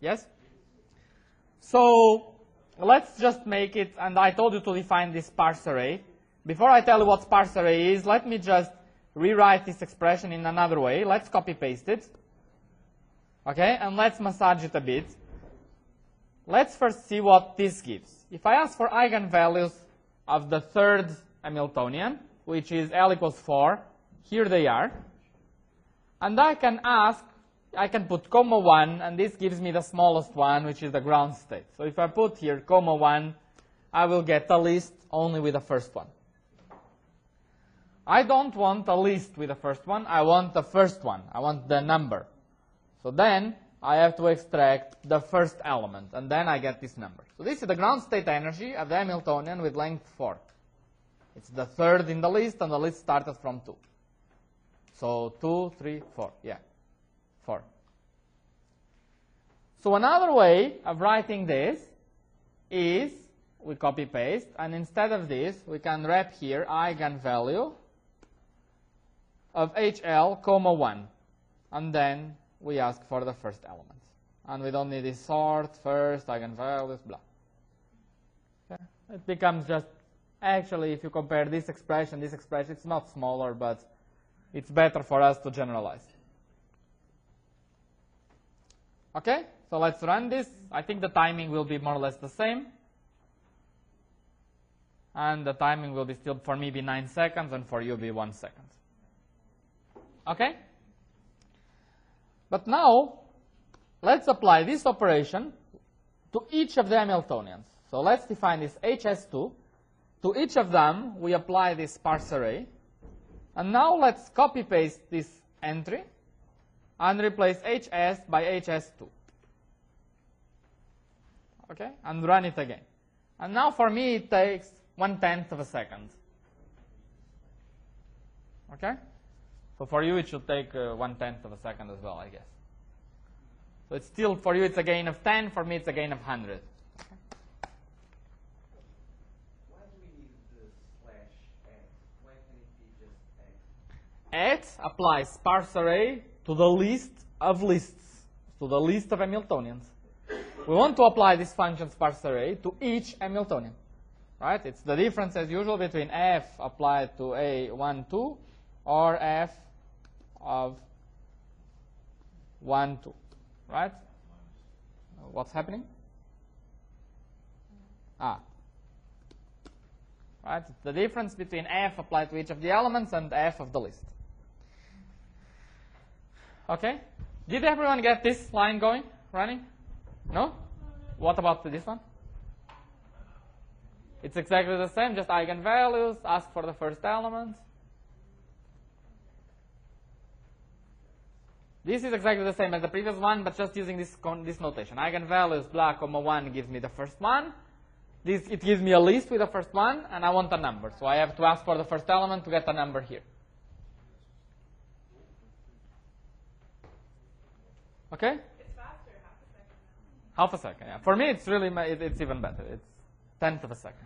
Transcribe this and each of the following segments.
Yes? So let's just make it, and I told you to define this sparse array. Before I tell you what sparse array is, let me just rewrite this expression in another way. Let's copy paste it. Okay, and let's massage it a bit. Let's first see what this gives. If I ask for eigenvalues of the third Hamiltonian, which is L equals 4, here they are. And I can ask, I can put comma 1, and this gives me the smallest one, which is the ground state. So if I put here comma 1, I will get a list only with the first one. I don't want a list with the first one, I want the first one. I want the number. So then I have to extract the first element, and then I get this number. So this is the ground state energy of the Hamiltonian with length 4. It's the third in the list, and the list started from 2. So 2, 3, 4, yeah, 4. So another way of writing this is we copy paste, and instead of this, we can wrap here eigenvalue of HL, comma 1, and then we ask for the first element. And we don't need this sort, first, eigenvalues, blah. Okay? It becomes just, actually, if you compare this expression, it's not smaller, but it's better for us to generalize. Okay, so let's run this. I think the timing will be more or less the same. And the timing will be still, for me, be 9 seconds, and for you be 1 second. Okay? But now, let's apply this operation to each of the Hamiltonians. So let's define this HS2. To each of them, we apply this sparse array. And now let's copy-paste this entry and replace HS by HS2. Okay? And run it again. And now for me, it takes 1/10 of a second. Okay? So for you, it should take 1/10 of a second as well, I guess. So it's still, for you, it's a gain of 10. For me, it's a gain of 100. Okay. Why do we need the /x? Why can't it be just x? X applies sparse array to the list of lists, to the list of Hamiltonians. We want to apply this function sparse array to each Hamiltonian. Right? It's the difference, as usual, between f applied to A1, 2 or f of 1, 2. Right? What's happening? Right? It's the difference between f applied to each of the elements and f of the list. Okay? Did everyone get this line going, running? No? What about this one? It's exactly the same, just eigenvalues, ask for the first element. This is exactly the same as the previous one, but just using this notation. Eigenvalues, blah, comma 1 gives me the first one. It gives me a list with the first one, and I want a number. So I have to ask for the first element to get a number here. Okay? It's faster, half a second now. Half a second, yeah. For me, it's really, it's even better. It's 1/10 of a second.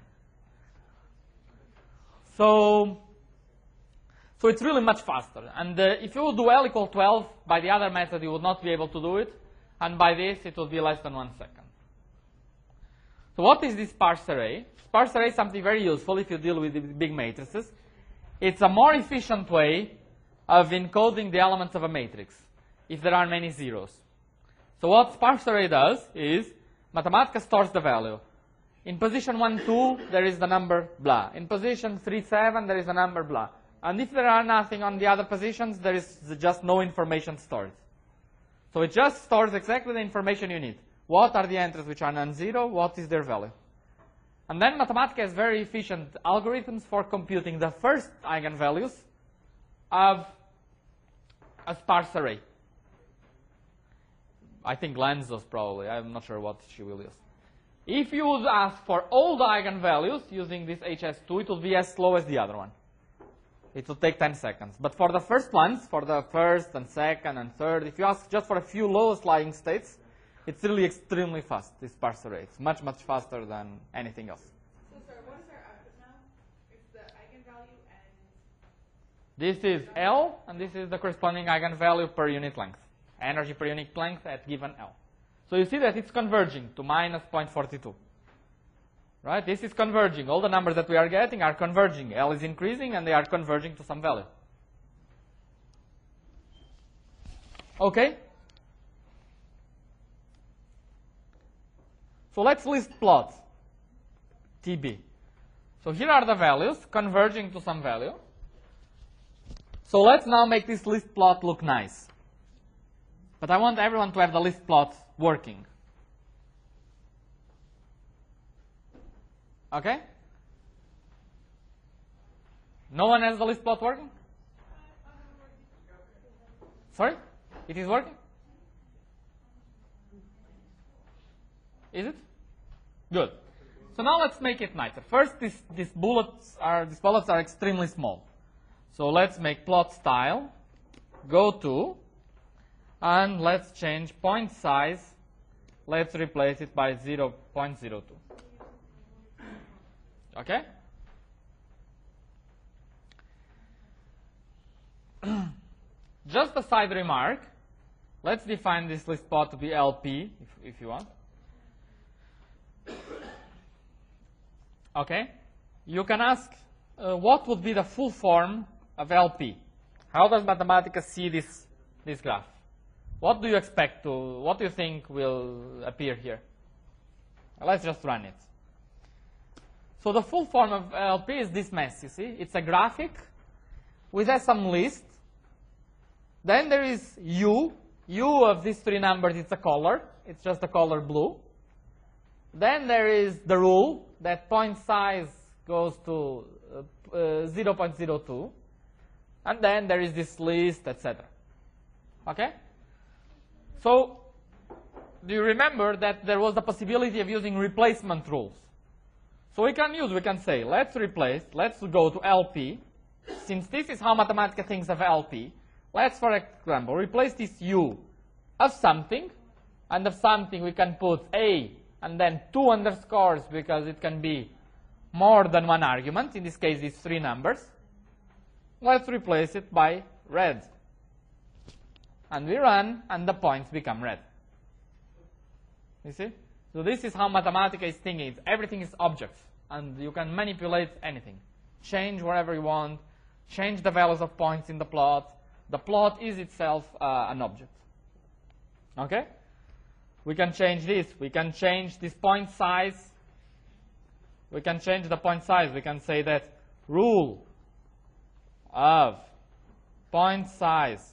So it's really much faster. And if you would do L equal 12, by the other method, you would not be able to do it. And by this, it would be less than 1 second. So what is this sparse array? Sparse array is something very useful if you deal with big matrices. It's a more efficient way of encoding the elements of a matrix if there are many zeros. So what sparse array does is Mathematica stores the value. In position 1, 2, there is the number blah. In position 3, 7, there is the number blah. And if there are nothing on the other positions, there is just no information stored. So it just stores exactly the information you need. What are the entries which are non-zero? What is their value? And then Mathematica has very efficient algorithms for computing the first eigenvalues of a sparse array. I think Lanzos probably. I'm not sure what she will use. If you would ask for all the eigenvalues using this HS2, it will be as slow as the other one. It will take 10 seconds. But for the first ones, for the first and second and third, if you ask just for a few lowest lying states, it's really extremely fast, this sparse array. It's much, much faster than anything else. So, sorry, what is our output now? It's the eigenvalue and... This is L, and this is the corresponding eigenvalue per unit length. Energy per unit length at given L. So you see that it's converging to minus 0.42. Right? This is converging. All the numbers that we are getting are converging. L is increasing and they are converging to some value. Okay? So let's list plots. TB. So here are the values converging to some value. So let's now make this list plot look nice. But I want everyone to have the list plot working. Okay? No one has the list plot working? Sorry? It is working? Is it? Good. So now let's make it nicer. First, these bullets are extremely small. So let's make plot style, go to, and let's change point size. Let's replace it by 0.02. Okay? Just a side remark. Let's define this list plot to be LP, if you want. Okay? You can ask, what would be the full form of LP? How does Mathematica see this graph? What do you expect what do you think will appear here? Let's just run it. So the full form of LP is this mess, you see? It's a graphic which has some list. Then there is U. U of these three numbers, it's a color. It's just a color blue. Then there is the rule that point size goes to 0.02. And then there is this list, etc. Okay? So, do you remember that there was the possibility of using replacement rules? So we can say, let's go to LP. Since this is how Mathematica thinks of LP, let's, for example, replace this U of something, and of something we can put A and then 2 underscores because it can be more than one argument. In this case, it's 3 numbers. Let's replace it by red. And we run, and the points become red. You see? So this is how Mathematica is thinking. Everything is objects, and you can manipulate anything. Change wherever you want. Change the values of points in the plot. The plot is itself an object. Okay? We can change this. We can change this point size. We can change the point size. We can say that rule of point size,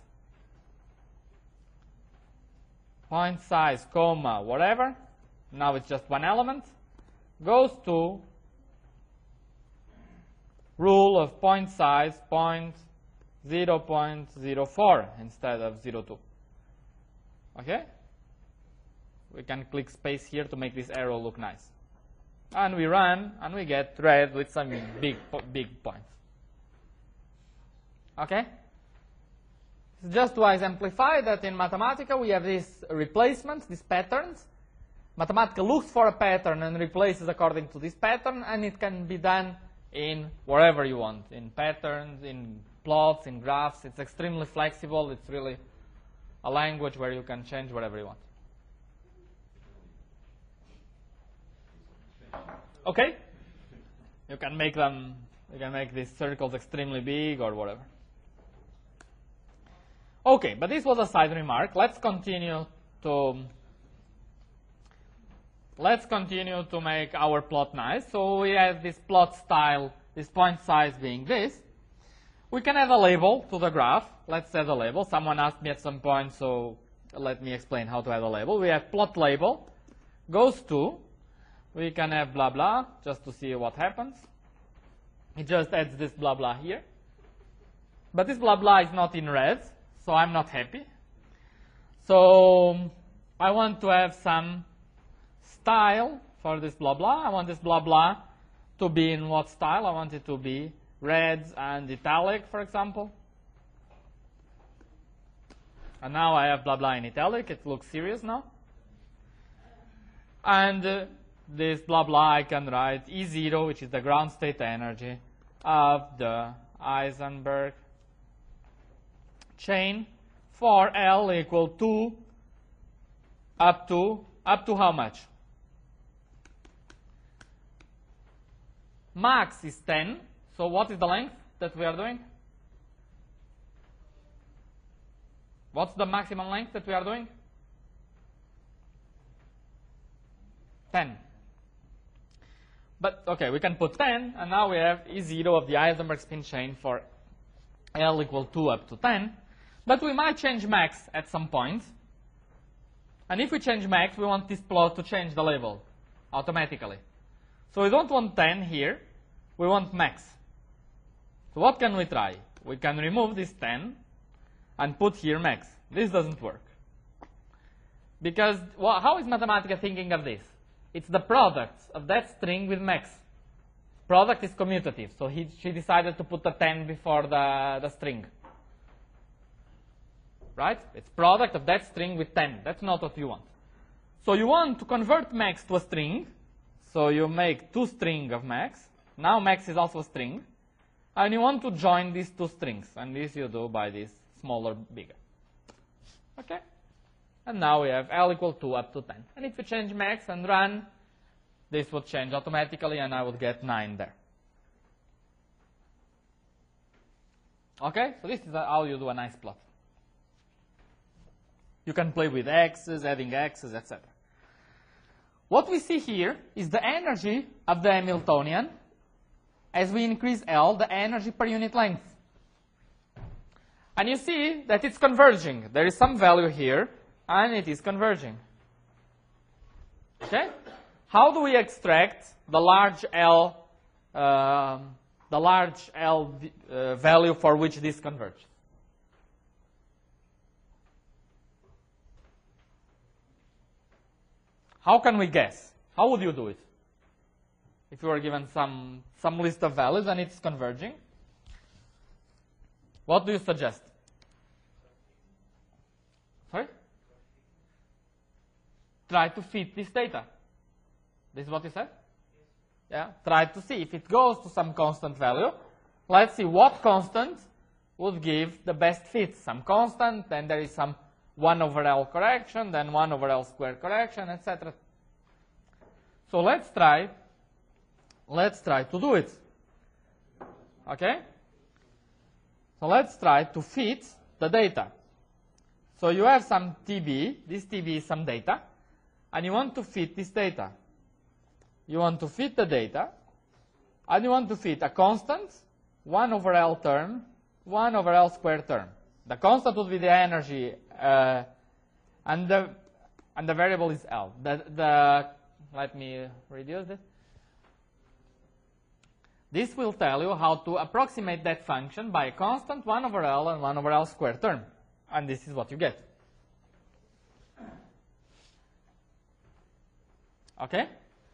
comma, whatever, now it's just one element, goes to rule of point size, 0.04 instead of 0.2. Okay? We can click space here to make this arrow look nice. And we run, and we get red with some big points. Okay? Just to exemplify that in Mathematica we have these replacements, these patterns. Mathematica looks for a pattern and replaces according to this pattern, and it can be done in wherever you want, in patterns, in plots, in graphs. It's extremely flexible. It's really a language where you can change whatever you want. Okay? You can make these circles extremely big or whatever. Okay, but this was a side remark. Let's continue to make our plot nice. So we have this plot style, this point size being this. We can add a label to the graph. Let's add a label. Someone asked me at some point, so let me explain how to add a label. We have plot label goes to. We can have blah blah just to see what happens. It just adds this blah blah here. But this blah blah is not in red, so I'm not happy. So I want to have some style for this blah blah. I want this blah blah to be in what style? I want it to be red and italic, for example. And now I have blah blah in italic. It looks serious now. And this blah blah I can write E0, which is the ground state energy of the Heisenberg chain for L equal to up to how much? Max is 10. So what is the length that we are doing? What's the maximum length that we are doing? 10. But, okay, we can put 10, and now we have E0 of the Heisenberg spin chain for L equal 2 up to 10. But we might change max at some point. And if we change max, we want this plot to change the label automatically. So we don't want 10 here. We want max. So what can we try? We can remove this 10 and put here max. This doesn't work. Because, well, how is Mathematica thinking of this? It's the product of that string with max. Product is commutative, so she decided to put the 10 before the string. Right? It's product of that string with 10. That's not what you want. So you want to convert max to a string. So you make two string of max. Now max is also a string. And you want to join these two strings. And this you do by this smaller, bigger. Okay? And now we have L equal 2 up to 10. And if you change max and run, this would change automatically, and I would get 9 there. Okay? So this is how you do a nice plot. You can play with x's, adding x's, etc. What we see here is the energy of the Hamiltonian. As we increase L, the energy per unit length. And you see that it's converging. There is some value here, and it is converging. Okay? How do we extract the large L value for which this converges? How can we guess? How would you do it? If you were given some list of values and it's converging, what do you suggest? Sorry? Try to fit this data. This is what you said? Yeah. Try to see if it goes to some constant value. Let's see what constant would give the best fit. Some constant, then there is some 1 over L correction, then 1 over L squared correction, etc. So let's try to do it. Okay? So let's try to fit the data. So you have some TB, this TB is some data, and you want to fit this data. You want to fit the data, and you want to fit a constant, 1 over L term, 1 over L squared term. The constant would be the energy, and the variable is L. Let me reduce this. This will tell you how to approximate that function by a constant, 1 over L and 1 over L squared term. And this is what you get. Okay?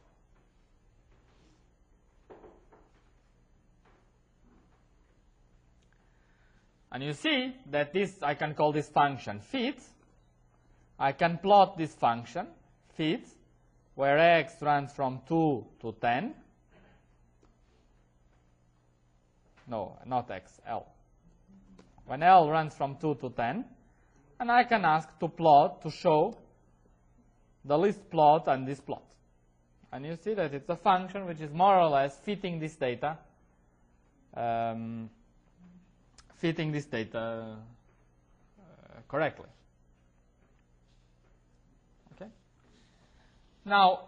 And you see that this, I can call this function fit. I can plot this function, fit, where x runs from 2 to 10. No, not x, L. When L runs from 2 to 10, and I can ask to plot, to show the list plot and this plot. And you see that it's a function which is more or less fitting this data, correctly. Okay. Now,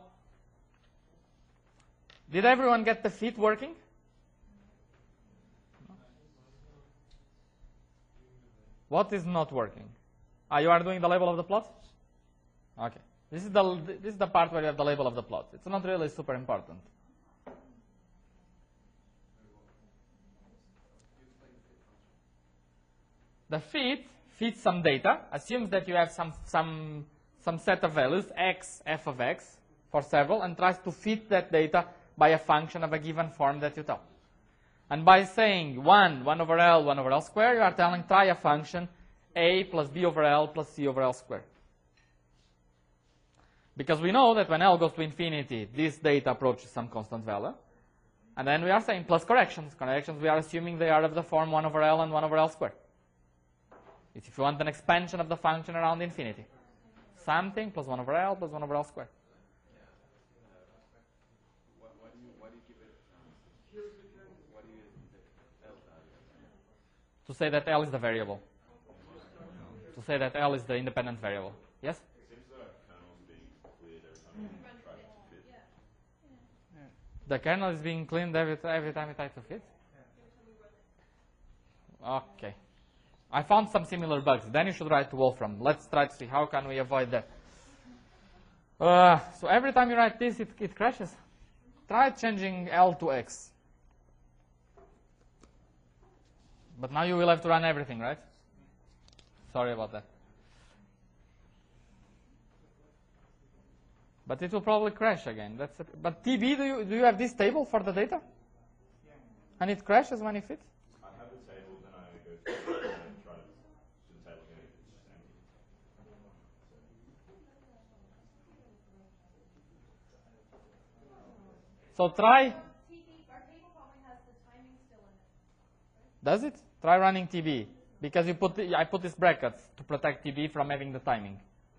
did everyone get the fit working? What is not working? You are doing the label of the plot? Okay. This is the part where you have the label of the plot. It's not really super important. The fit fits some data, assumes that you have some set of values, x, f of x, for several, and tries to fit that data by a function of a given form that you tell. And by saying 1 over L, 1 over L squared, you are telling try a function a plus b over L plus c over L squared. Because we know that when L goes to infinity, this data approaches some constant value. And then we are saying plus corrections. Corrections, we are assuming they are of the form 1 over L and 1 over L squared. It's if you want an expansion of the function around infinity. something plus 1 over L plus 1 over L squared. To say that L is the variable. To say that L is the independent variable. Yes? It seems that kernel's being cleared every time you try to fit. The kernel is being cleaned every time you try to fit? Okay. I found some similar bugs. Then you should write to Wolfram. Let's try to see how can we avoid that. So every time you write this, it crashes. Try changing L to X. But now you will have to run everything, right? Sorry about that. But it will probably crash again. But TB, do you have this table for the data? And it crashes when you fit? I have the table, then I go through it and then try to do the table again. It's just empty. So try. Our table probably has the timing still in it. Does it? Try running TB. Because I put these brackets to protect TB from having the timing.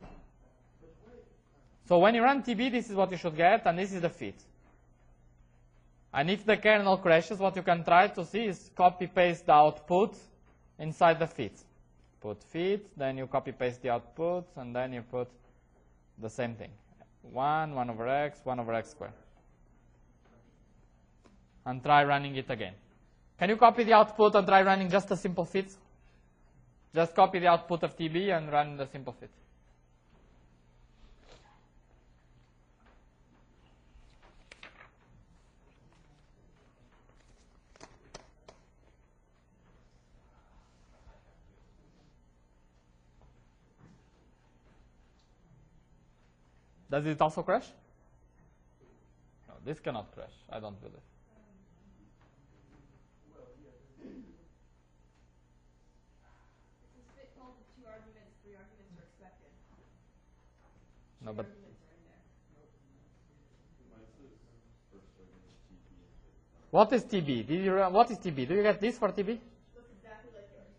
So when you run TB, this is what you should get, and this is the fit. And if the kernel crashes, what you can try to see is copy-paste the output inside the fit. Put fit, then you copy-paste the output, and then you put the same thing. 1 over x, 1 over x squared. And try running it again. Can you copy the output and try running just a simple fit? Just copy the output of TB and run the simple fit. Does it also crash? No, this cannot crash. I don't believe. This fit called with 2 arguments, 3 arguments are expected. No, but Arguments are in there. what is TB? What is TB? Do you get this for TB? Looks exactly like yours.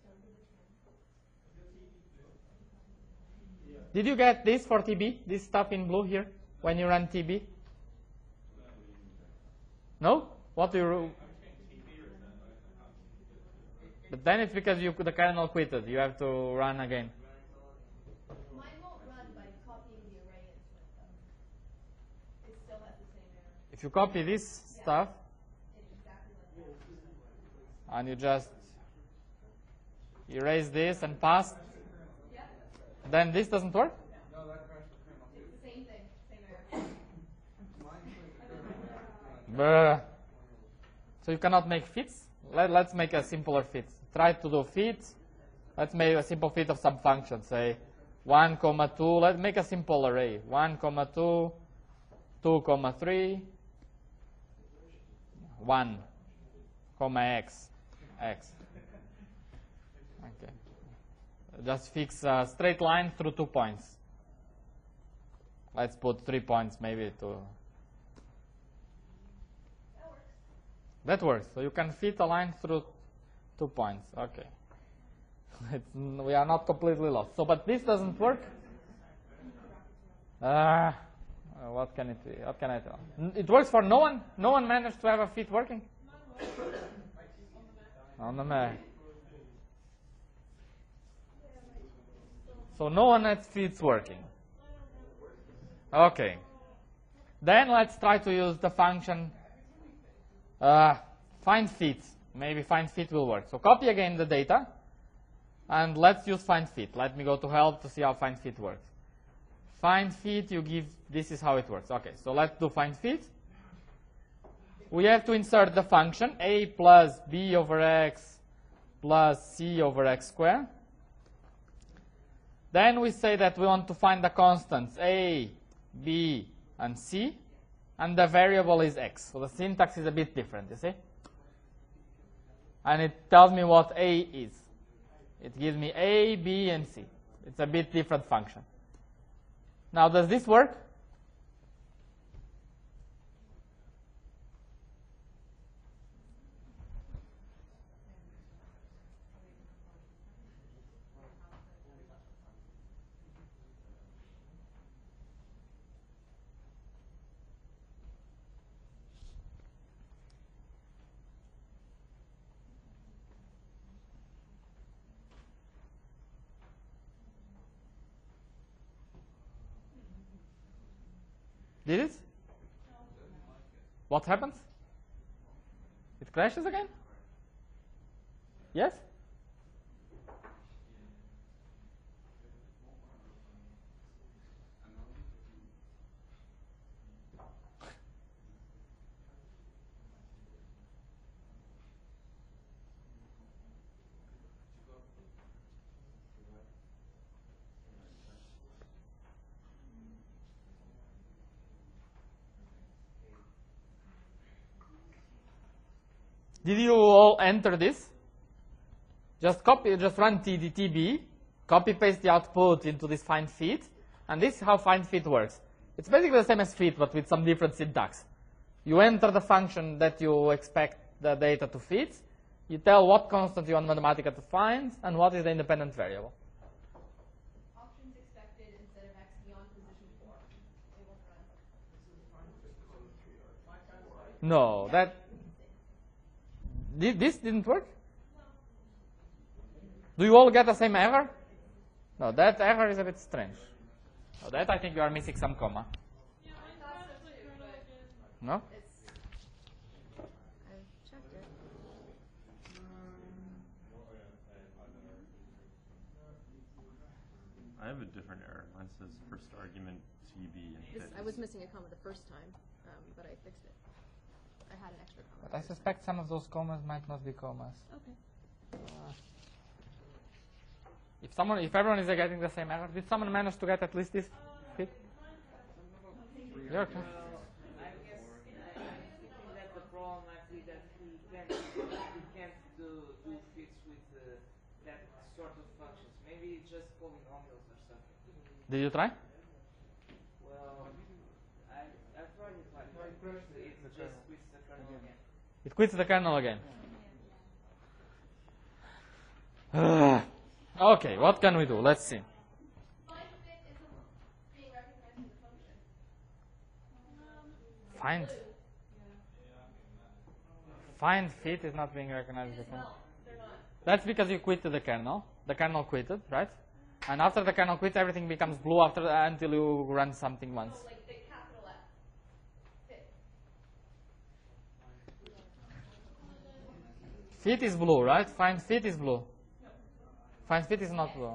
Did you get this for TB? This stuff in blue here when you run TB? No? What do you? But then it's because the kernel quitted. You have to run again. Mine won't run by copying the array into it, though. It still has the same error. If you copy this stuff It's exactly like yours. and you just erase this and pass, Yeah, then this doesn't work? it's the same thing, same error. Bruh. So you cannot make fits? Let's make a simpler fit. Try to do fit. Let's make a simple fit of some function. Say 1, 2. Let's make a simple array. 1, 2, 2, 3, 1, x. Okay. Just fix a straight line through 2 points. Let's put 3 points maybe to. That works. So you can fit a line through 2 points. Okay. We are not completely lost. So, but this doesn't work. What can it be? What can I tell? It works for no one. No one managed to have a fit working. On the Mac. So no one has fits working. Okay. Then let's try to use the function. Find fit. Maybe find fit will work. So copy again the data, and let's use find fit. Let me go to help to see how find fit works. Find fit, you give, this is how it works. Okay, so let's do find fit. We have to insert the function a plus b over x plus c over x squared. Then we say that we want to find the constants a, b, and c. And the variable is x. So the syntax is a bit different, you see? And it tells me what a is. It gives me a, b, and c. It's a bit different function. Now, does this work? Did it? What happens? It crashes again? Yes? Did you all enter this? Just run tdtb, copy paste the output into this find feed, and this is how find feed works. It's basically the same as feed, but with some different syntax. You enter the function that you expect the data to fit. You tell what constant you want Mathematica to find, and what is the independent variable. Options expected instead of x beyond position 4. It won't run. No, this didn't work? Do you all get the same error? No, that error is a bit strange. No, that I think you are missing some comma. No? I've checked it. I have a different error. Mine says first argument TB and fit. I was missing a comma the first time, but I fixed it. I had an extra comma. But I suspect some of those commas might not be commas. Okay. If everyone is getting the same error, did someone manage to get at least this fit? Yeah, okay. I guess that's the problem actually, that we can't do fits with that sort of functions. Maybe just polynomials or something. Did you try? Well, I tried it like it just quits the kernel again. It quits the kernel again. Okay, what can we do? Let's see. Find fit isn't being recognized as a function. Find fit is not being recognized as a function. Well, they're not. That's because you quitted the kernel. The kernel quitted, right? And after the kernel quits, everything becomes blue until you run something once. So like the capital F. Fit. Fit is blue, right? Find fit is blue. Find fit is not blue.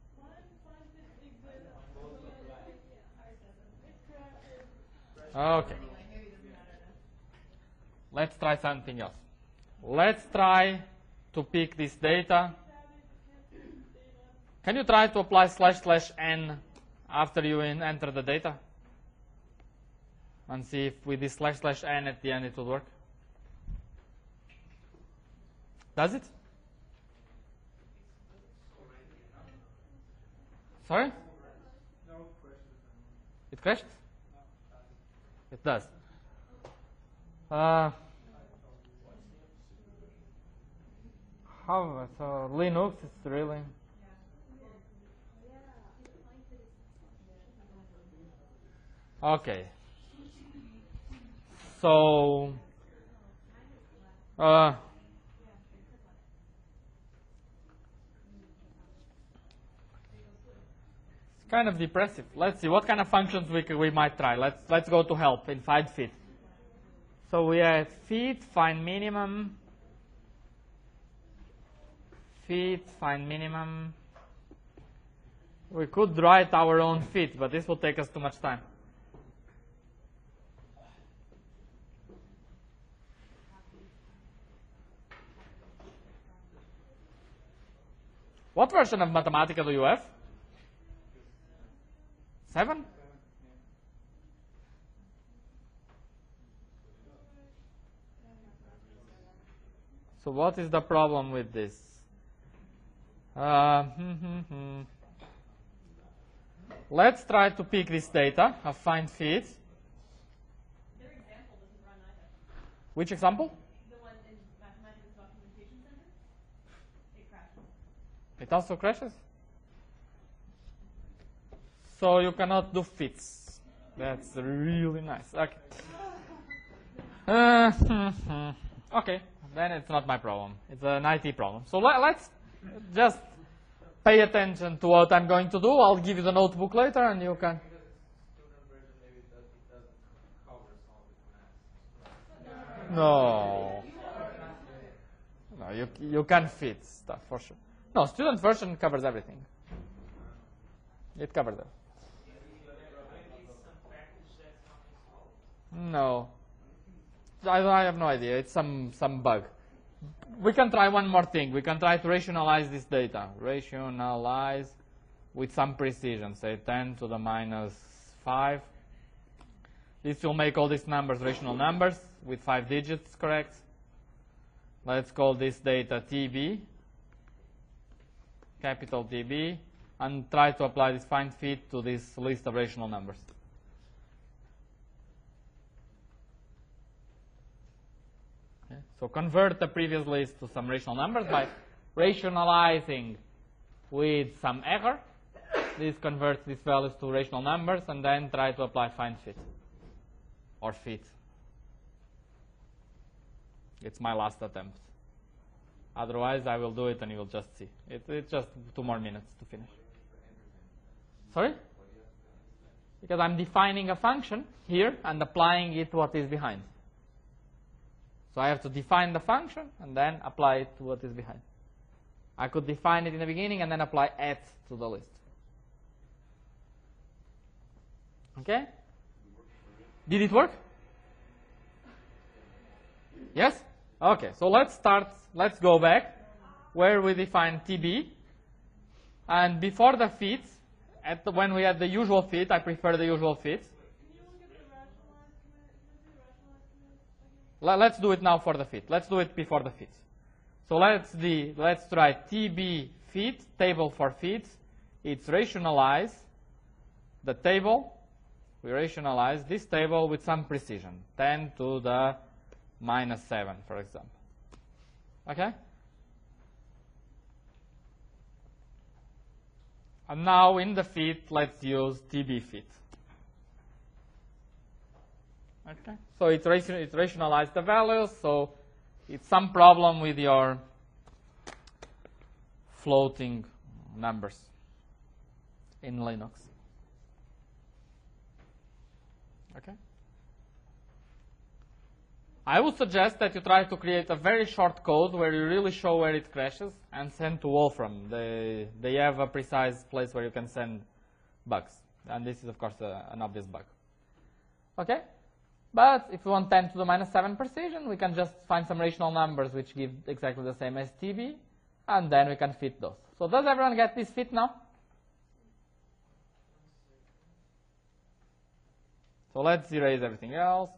Okay. Let's try something else. Let's try to pick this data. Can you try to apply /n after you enter the data? And see if with this /n at the end it will work. Does it? Sorry? It crashed? It does. How? So Linux is really. Okay. So. It's kind of depressive. Let's see what kind of functions we might try. Let's go to help in find fit. So we have fit, find minimum, fit, find minimum. We could write our own fit, but this will take us too much time. What version of Mathematica do you have? 7? So what is the problem with this? Let's try to pick this data of find fit. Their example doesn't run either. Which example? The one in Mathematica's Documentation Center. It crashes. It also crashes? So you cannot do fits. That's really nice. Okay. Okay, then it's not my problem. It's an IT problem. So let's just pay attention to what I'm going to do. I'll give you the notebook later and you can. Because it's student version, maybe it doesn't No. No, you can fit stuff for sure. No, student version covers everything. It covers it. No. I have no idea. It's some bug. We can try one more thing. We can try to rationalize this data. Rationalize with some precision, say 10 to the minus 5. This will make all these numbers rational numbers with 5 digits, correct? Let's call this data TB, capital TB, and try to apply this find fit to this list of rational numbers. Okay. So convert the previous list to some rational numbers by rationalizing with some error. This converts these values to rational numbers, and then try to apply find fit or fit. It's my last attempt. Otherwise, I will do it and you will just see. It's just 2 more minutes to finish. Sorry? Because I'm defining a function here and applying it to what is behind. So I have to define the function and then apply it to what is behind. I could define it in the beginning and then apply at to the list. Okay? Did it work? Yes? Okay, so let's go back where we define TB. And before the fit, when we had the usual fit, I prefer the usual fit. Let's do it now for the fit. Let's do it before the fit. So let's try TB fit, table for fit. It's rationalize the table. We rationalize this table with some precision, 10 to the minus 7, for example. Okay? And now in the fit, let's use TB fit. Okay? So it rationalized the values, so it's some problem with your floating numbers in Linux. Okay? I would suggest that you try to create a very short code where you really show where it crashes and send to Wolfram. They have a precise place where you can send bugs. And this is, of course, an obvious bug. Okay? But if you want 10 to the minus 7 precision, we can just find some rational numbers which give exactly the same as TB, and then we can fit those. So does everyone get this fit now? So let's erase everything else.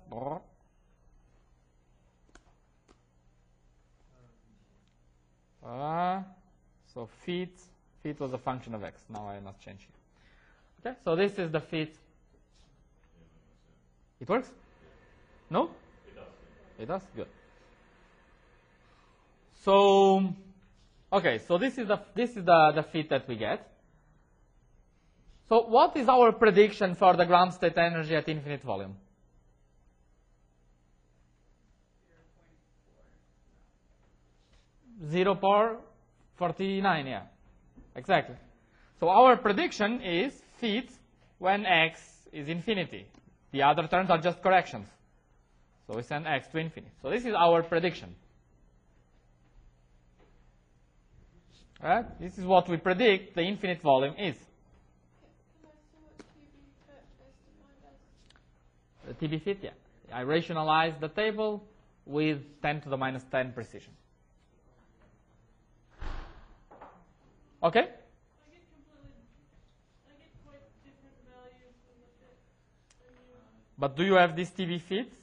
So fit was a function of x. Now I am not changing it. Okay, so this is the fit. It works? No? It does. It does? Good. So, okay, so this is the fit that we get. So what is our prediction for the ground state energy at infinite volume? 0.49, yeah, exactly. So our prediction is fit when x is infinity. The other terms are just corrections. So we send x to infinity. So this is our prediction. Right? This is what we predict the infinite volume is. The TB fit, yeah. I rationalize the table with 10 to the minus 10 precision. Okay? I get quite different values from the fit than you. But do you have this TB fit? Yes.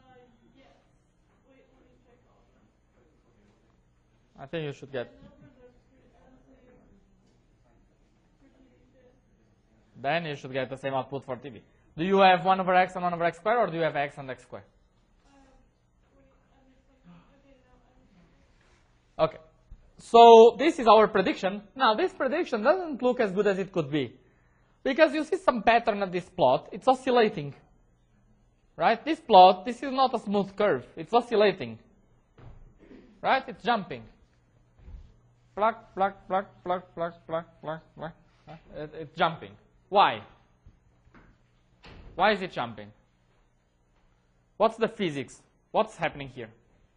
Wait, let me check all of them. I think you should get. Numbers are pretty fancy for TB fit. Then you should get the same output for TB. Do you have 1 over x and 1 over x squared, or do you have x and x squared? Wait, I missed something. Okay, now I'm. Okay. So this is our prediction. Now this prediction doesn't look as good as it could be, because you see some pattern of this plot. It's oscillating. Right? This plot, this is not a smooth curve. It's oscillating. Right? It's jumping. Pluck, pluck, pluck, pluck, pluck, pluck, pluck, pluck. It's jumping. Why? Why is it jumping? What's the physics what's happening here?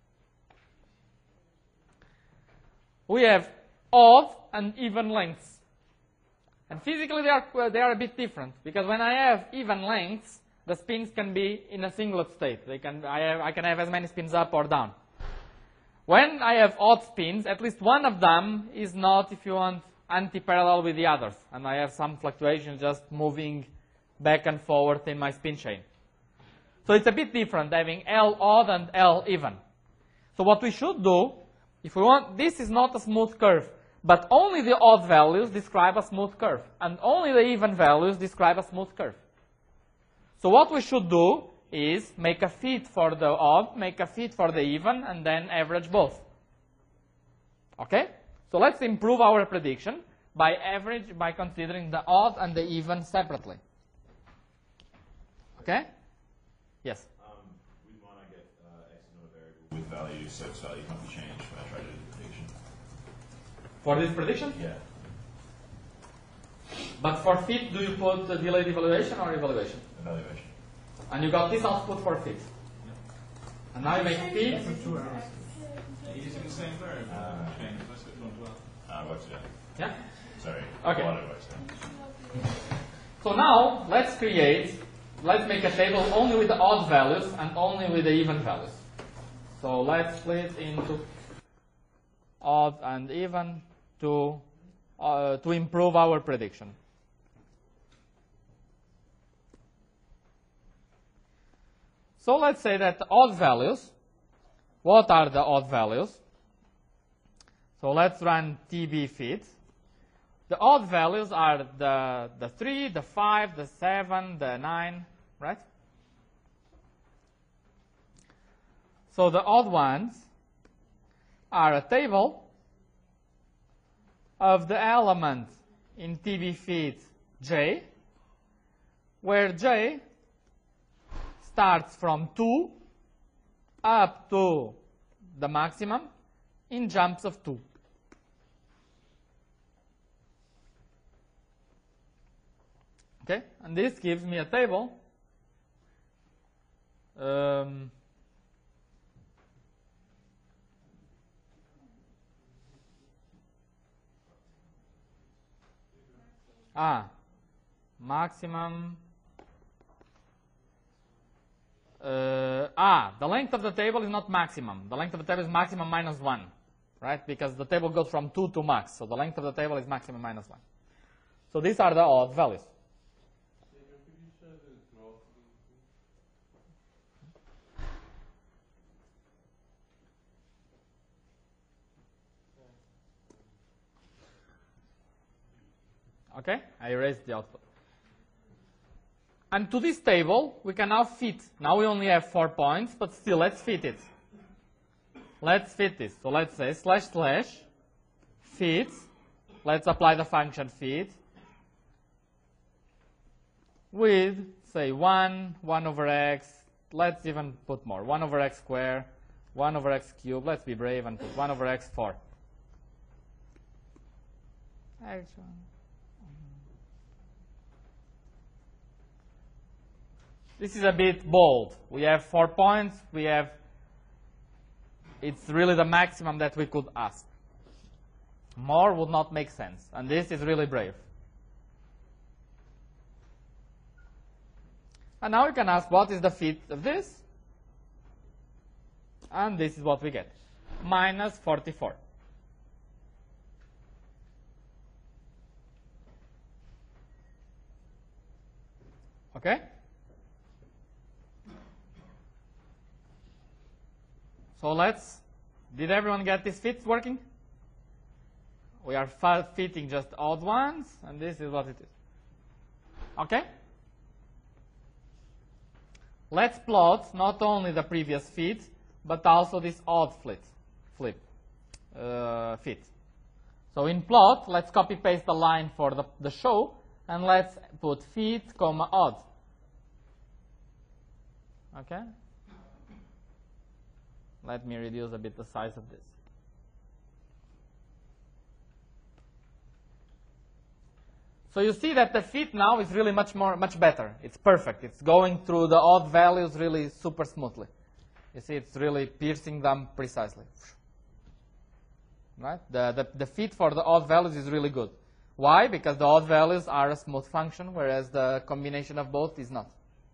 We have odd and even lengths. And physically they are a bit different, because when I have even lengths, the spins can be in a singlet state. I can have as many spins up or down. When I have odd spins, at least one of them is not, if you want, anti-parallel with the others. And I have some fluctuations just moving back and forward in my spin chain. So it's a bit different, having L odd and L even. So what we should do, if we want, this is not a smooth curve, but only the odd values describe a smooth curve, and only the even values describe a smooth curve. So what we should do is make a fit for the odd, make a fit for the even, and then average both. Okay? So let's improve our prediction by considering the odd and the even separately. Okay? Yes? We want to get x and a variable with values so its value can't be changed when I try to do the prediction. For this prediction? Yeah. But for fit, do you put the delayed evaluation or evaluation? Evaluation. And you got this output for fit. And now you make fit. Using the same variable. Change. Let's put one as well. Works, yeah. Yeah? Sorry. Okay. A lot of works, yeah. So now, let's make a table only with the odd values and only with the even values. So let's split into odd and even to improve our prediction. So let's say that the odd values, what are the odd values? So let's run TB fit. The odd values are the 3, the 5, the 7, the 9, right? So the odd ones are a table of the element in TB fit j, where j starts from 2 up to the maximum in jumps of 2. Okay, and this gives me a table maximum the length of the table is not maximum. The length of the table is maximum minus 1, right? Because the table goes from 2 to max, so the length of the table is maximum minus 1. So these are the odd values. Okay, I erased the output. And to this table, we can now fit. Now we only have 4 points, but still, let's fit it. Let's fit this. So let's say / fit. Let's apply the function fit with, say, 1 over x. Let's even put more. 1 over x squared, 1 over x cubed. Let's be brave and put 1 over x 4. Actually. This is a bit bold. We have 4 points. It's really the maximum that we could ask. More would not make sense. And this is really brave. And now we can ask, what is the fit of this? And this is what we get. Minus 44. Okay? So did everyone get this fit working? We are fitting just odd ones, and this is what it is. Okay? Let's plot not only the previous fit, but also this odd fit. So in plot, let's copy paste the line for the show, and let's put fit, odd. Okay? Let me reduce a bit the size of this. So you see that the fit now is really much better. It's perfect. It's going through the odd values really super smoothly. You see, it's really piercing them precisely. Right? The fit for the odd values is really good. Why? Because the odd values are a smooth function, whereas the combination of both is not.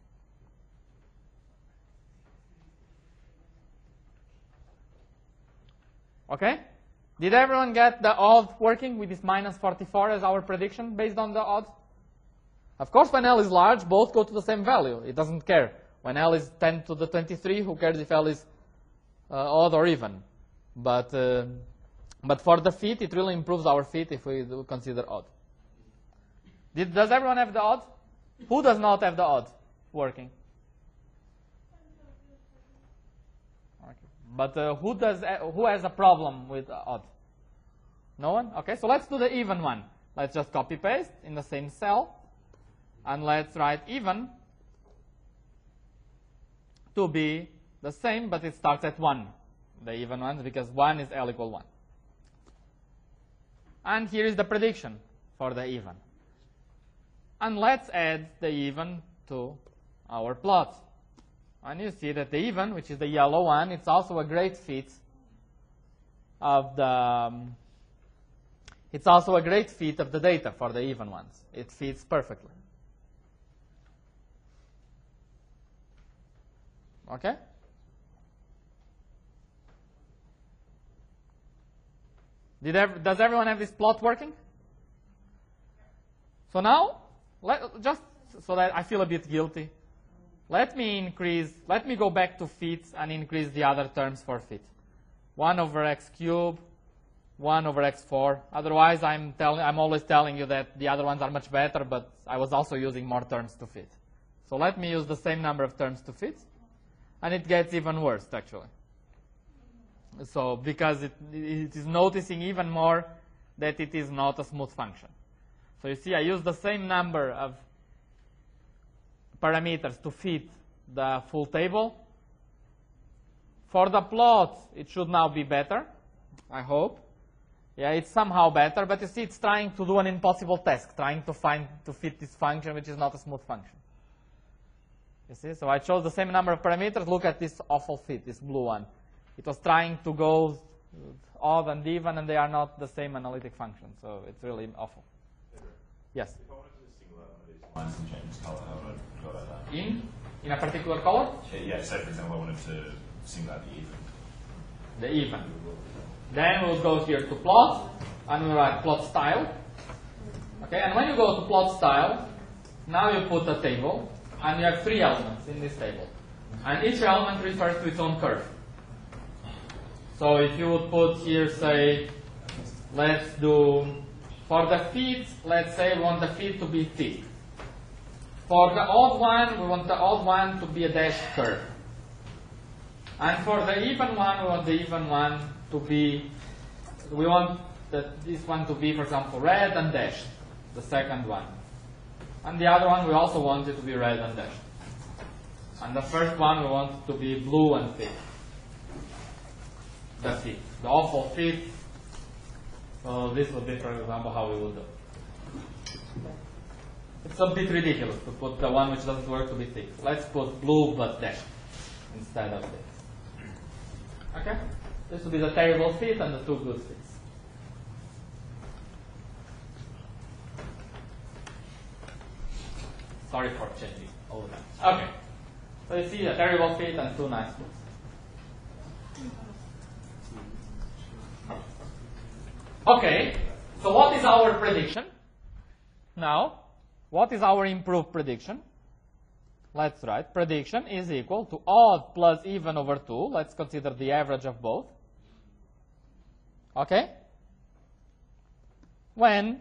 Okay? Did everyone get the odd working with this minus 44 as our prediction based on the odd? Of course, when L is large, both go to the same value. It doesn't care. When L is 10 to the 23, who cares if L is odd or even? But for the fit, it really improves our fit if we do consider odd. Does everyone have the odd? Who does not have the odd working? Okay. But who has a problem with odd? No one? Okay, so let's do the even one. Let's just copy paste in the same cell. And let's write even to be the same, but it starts at 1. The even ones, because 1 is L equal 1. And here is the prediction for the even. And let's add the even to our plot. And you see that the even, which is the yellow one, it's also a great fit of the it's also a great fit of the data for the even ones. It fits perfectly. Okay? Does everyone have this plot working? So now, just so that I feel a bit guilty, let me go back to fit and increase the other terms for fit. 1 over x cubed, 1 over x4. Otherwise, I'm always telling you that the other ones are much better, but I was also using more terms to fit. So let me use the same number of terms to fit. And it gets even worse, actually. So, because it is noticing even more that it is not a smooth function. So you see, I use the same number of parameters to fit the full table. For the plot, it should now be better, I hope. Yeah, it's somehow better, but you see, it's trying to do an impossible task, trying to fit this function, which is not a smooth function. You see, so I chose the same number of parameters. Look at this awful fit, this blue one. It was trying to go odd and even, and they are not the same analytic function. So it's really awful. Yes? If I wanted to single out one of these lines and change color, how would I go about that? In a particular color? Yeah, so for example, I wanted to single out the even. The even. Then we'll go here to plot, and we'll write plot style. Okay, and when you go to plot style, now you put a table. And you have 3 elements in this table. And each element refers to its own curve. So if you would put here, say, let's do, for the fit, let's say we want the fit to be thick. For the odd one, we want the odd one to be a dashed curve. And for the even one, we want the even one to be, we want this one to be, for example, red and dashed, the second one. And the other one, we also want it to be red and dashed. And the first one, we want it to be blue and thick. The fit. The awful fit. So this would be, for example, how we would do. It's a bit ridiculous to put the one which doesn't work to be thick. Let's put blue but dashed instead of this. Okay? This would be the terrible fit and the 2 good fits. Sorry for changing all the time. Okay. So you see a terrible fit and 2 nice fits. Okay. So what is our prediction? Now, what is our improved prediction? Let's write prediction is equal to odd plus even over 2. Let's consider the average of both. Okay? When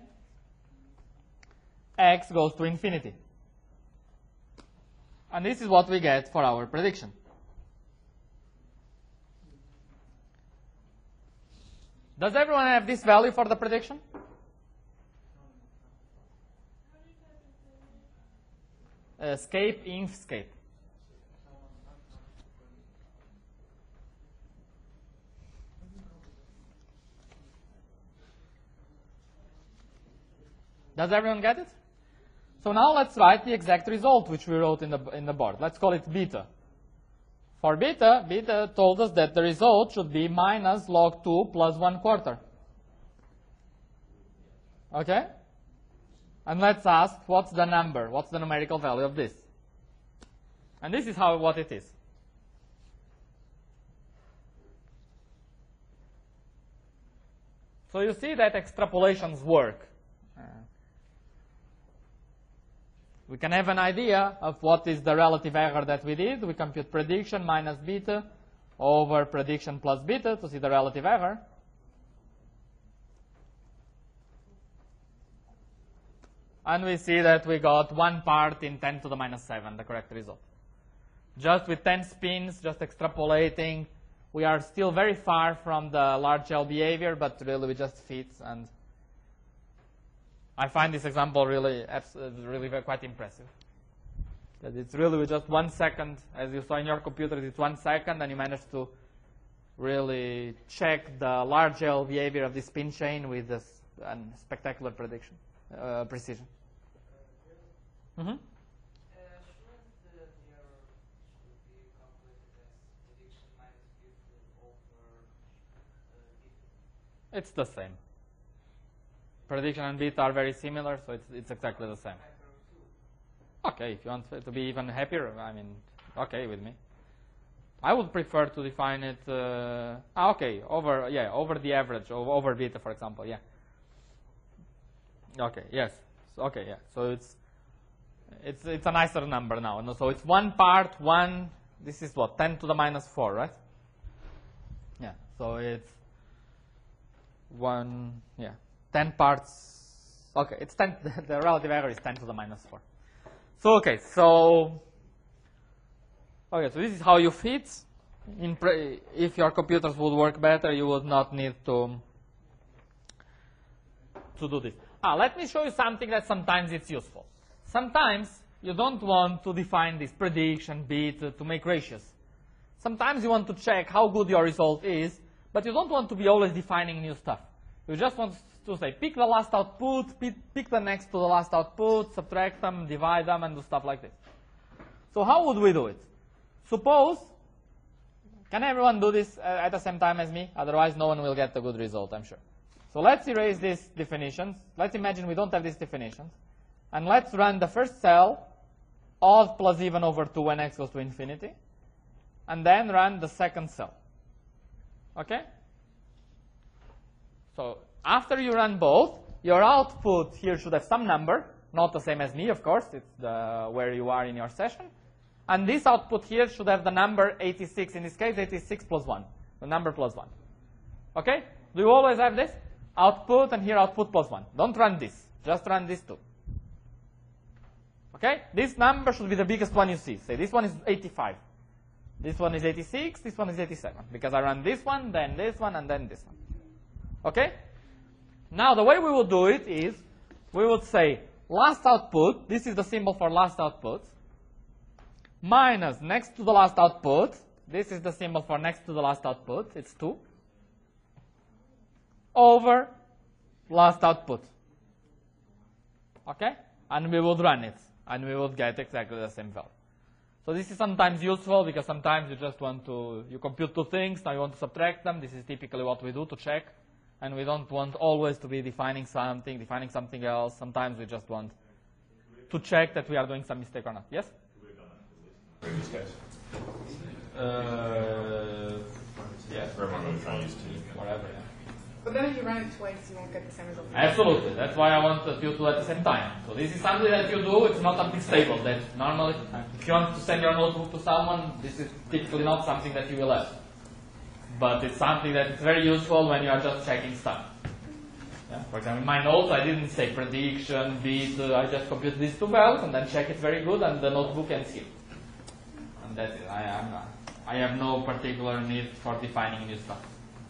x goes to infinity. And this is what we get for our prediction. Does everyone have this value for the prediction? Escape, inkscape. Does everyone get it? So now let's write the exact result which we wrote in the board. Let's call it beta For beta, beta told us that the result should be minus log 2 plus 1/4. Okay? And let's ask, what's the number? What's the numerical value of this? And this is what it is. So you see that extrapolations work. We can have an idea of what is the relative error that we did. We compute prediction minus beta over prediction plus beta to see the relative error. And we see that we got 1 part in 10 to the minus 7, the correct result. Just with 10 spins, just extrapolating, we are still very far from the large L behavior, but really we just fit. And I find this example really quite impressive. That it's really with just 1 second, as you saw in your computer, it's 1 second, and you manage to really check the large L behavior of this spin chain with this spectacular prediction. Precision. Shouldn't the error should be calculated as prediction minus beta over beta? It's the same. Prediction and beta are very similar, so it's exactly the same. Okay, if you want to be even happier, I mean, okay with me. I would prefer to define it. Okay, over the average, over beta, for example. Yeah. Okay. Yes. Okay. Yeah. So it's a nicer number now. And so it's 1 part 1. This is what 10 to the minus 4, right? Yeah. So it's 1. Yeah. 10 parts. Okay. It's 10. The relative error is 10 to the minus 4. So okay. So this is how you fit. If your computers would work better, you would not need to do this. Let me show you something that sometimes it's useful. Sometimes you don't want to define this prediction, beta, to make ratios. Sometimes you want to check how good your result is, but you don't want to be always defining new stuff. You just want to say, pick the last output, pick the next to the last output, subtract them, divide them, and do stuff like this. So how would we do it? Suppose, can everyone do this at the same time as me? Otherwise, no one will get a good result, I'm sure. So let's erase these definitions. Let's imagine we don't have these definitions. And let's run the first cell, odd plus even over 2 when x goes to infinity. And then run the second cell. Okay? So after you run both, your output here should have some number. Not the same as me, of course. It's where you are in your session. And this output here should have the number 86. In this case, 86 plus 1. The number plus 1. Okay? Do you always have this? Output, and here output plus 1. Don't run this. Just run this 2. Okay? This number should be the biggest one you see. Say this one is 85. This one is 86. This one is 87. Because I run this one, then this one, and then this one. Okay? Now, the way we would do it is, we would say last output, this is the symbol for last output, minus next to the last output, this is the symbol for next to the last output, it's 2, over last output. Okay? And we would run it. And we would get exactly the same value. So this is sometimes useful because sometimes you just want to, you compute 2 things, now you want to subtract them. This is typically what we do to check. And we don't want always to be defining something else. Sometimes we just want to check that we are doing some mistake or not. Yes? Previous case. Yes. For everyone who's trying to use two. Whatever, yeah. But then if you run it twice, you won't get the same result. Absolutely. That's why I want you to at the same time. So this is something that you do. It's not something stable. That normally, if you want to send your notebook to someone, this is typically not something that you will have. But it's something that is very useful when you are just checking stuff. Yeah? For example, in my notes, I didn't say prediction, beta. I just computed these 2 values and then check it very good, and the notebook ends here. And that's it. I have no particular need for defining new stuff.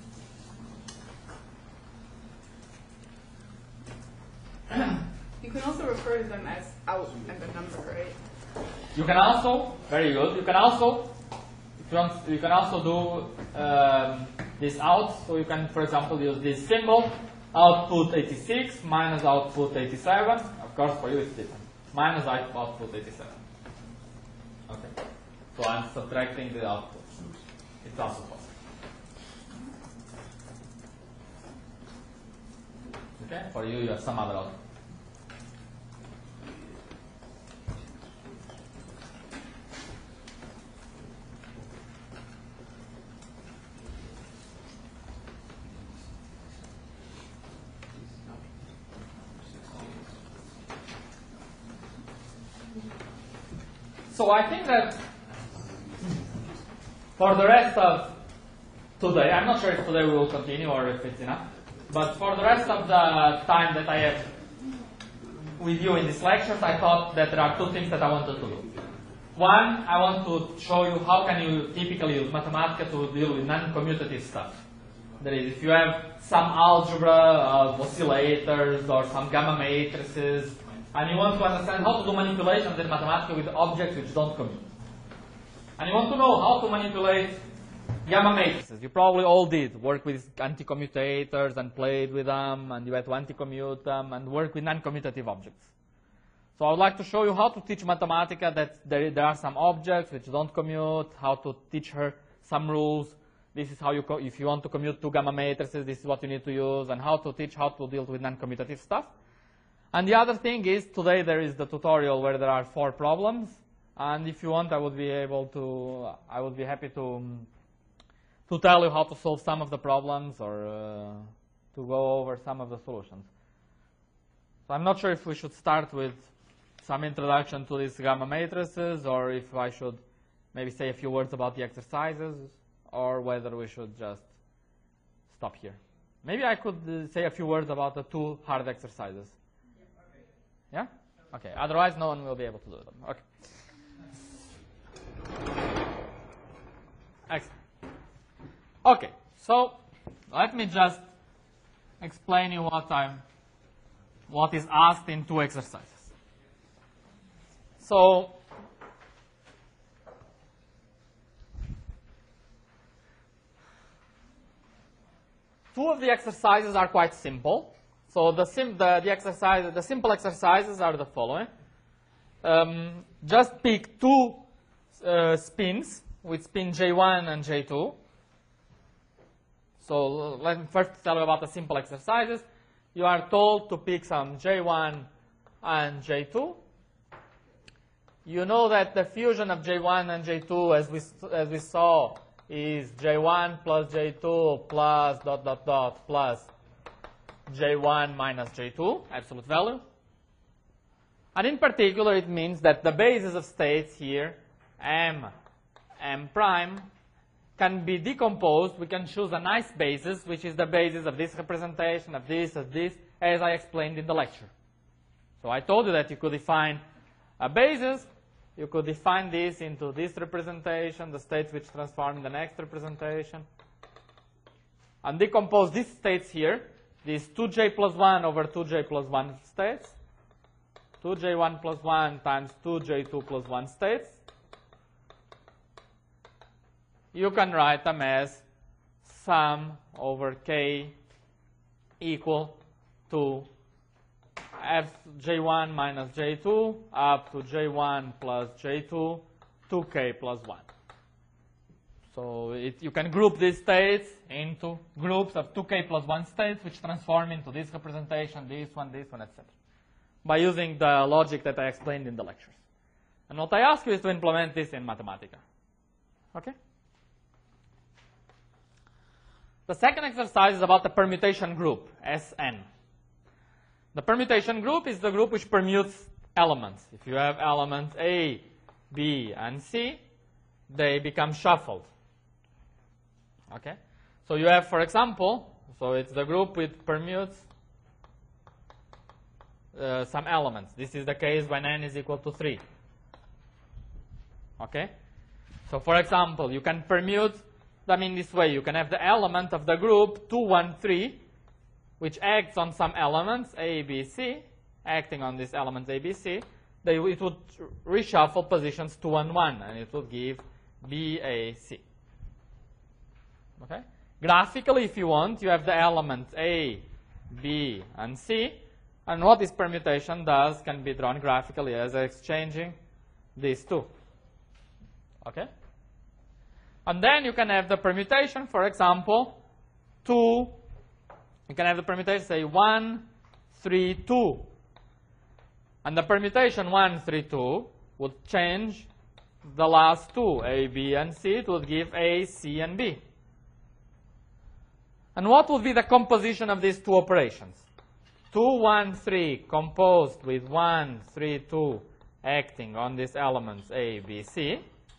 You can also refer to them as out and the number, right? You can also, very good, you can also do this out. So you can, for example, use this symbol, output 86 minus output 87. Of course, for you it's different. Minus output 87. Okay. So I'm subtracting the outputs. it's also possible. Okay, for you have some other outcome. So I think that for the rest of today, I'm not sure if today we will continue or if it's enough, but for the rest of the time that I have with you in these lectures, I thought that there are two things that I wanted to do. One, I want to show you how can you typically use Mathematica to deal with non-commutative stuff. That is, if you have some algebra of oscillators or some gamma matrices, and you want to understand how to do manipulations in Mathematica with objects which don't commute. And you want to know how to manipulate gamma matrices. You probably all did work with anti-commutators and played with them, and you had to anti-commute them and work with non-commutative objects. So I would like to show you how to teach Mathematica that there are some objects which don't commute, how to teach her some rules. This is how you, if you want to commute two gamma matrices, this is what you need to use, and how to teach how to deal with non-commutative stuff. And the other thing is, today there is the tutorial where there are 4 problems, and if you want, I would be happy to tell you how to solve some of the problems or to go over some of the solutions. So I'm not sure if we should start with some introduction to these gamma matrices, or if I should maybe say a few words about the exercises, or whether we should just stop here. Maybe I could say a few words about the 2 hard exercises. Yeah? Okay. Otherwise, no one will be able to do them. Okay. Excellent. Okay. So let me just explain you what is asked in 2 exercises. So two of the exercises are quite simple. So the simple exercises are the following. Just pick 2 spins with spin J1 and J2. So let me first tell you about the simple exercises. You are told to pick some J1 and J2. You know that the fusion of J1 and J2, as we saw, is J1 plus J2 plus ... plus J1 minus J2, absolute value. And in particular, it means that the basis of states here, M prime, can be decomposed. We can choose a nice basis, which is the basis of this representation, of this, as I explained in the lecture. So I told you that you could define a basis. You could define this into this representation, the states which transform in the next representation, and decompose these states here, these 2j plus 1 over 2j plus 1 states, 2j1 plus 1 times 2j2 plus 1 states. You can write them as sum over k equal to J1 minus J2 up to J1 plus J2 2k plus 1. So you can group these states into groups of 2k plus 1 states which transform into this representation, this one, etc. by using the logic that I explained in the lectures. And what I ask you is to implement this in Mathematica. Okay? The second exercise is about the permutation group, Sn. The permutation group is the group which permutes elements. If you have elements A, B, and C, they become shuffled. Okay? So you have, for example, so it's the group which permutes some elements. This is the case when n is equal to 3. Okay? So for example, you can permute them in this way. You can have the element of the group 2, 1, 3, which acts on some elements, A, B, C, acting on these elements A, B, C. It would reshuffle positions 2 and 1, and it would give B, A, C. Okay? Graphically, if you want, you have the elements A, B, and C, and what this permutation does can be drawn graphically as exchanging these two. Okay? And then you can have the permutation, for example, 2. You can have the permutation, say 1, 3, 2. And the permutation 1, 3, 2 would change the last two, A, B, and C. It would give A, C, and B. And what would be the composition of these two operations? 2, 1, 3 composed with 1, 3, 2 acting on these elements A, B, C.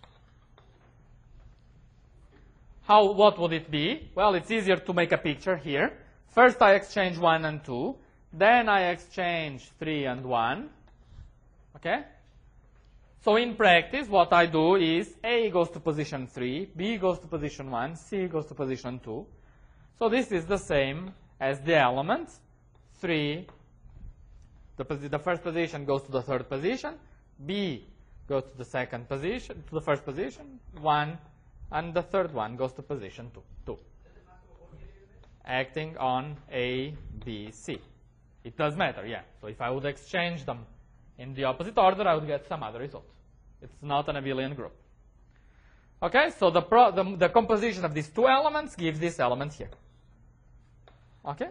What would it be? Well, it's easier to make a picture here. First I exchange 1 and 2. Then I exchange 3 and 1. Okay? So in practice, what I do is A goes to position 3, B goes to position 1, C goes to position 2. So this is the same as the elements. 3, the first position goes to the third position. B goes to the second position, to the first position. 1, and the third one goes to position 2. Acting on A, B, C. It does matter, yeah. So if I would exchange them in the opposite order, I would get some other result. It's not an abelian group. Okay, so the composition of these two elements gives this element here. Okay?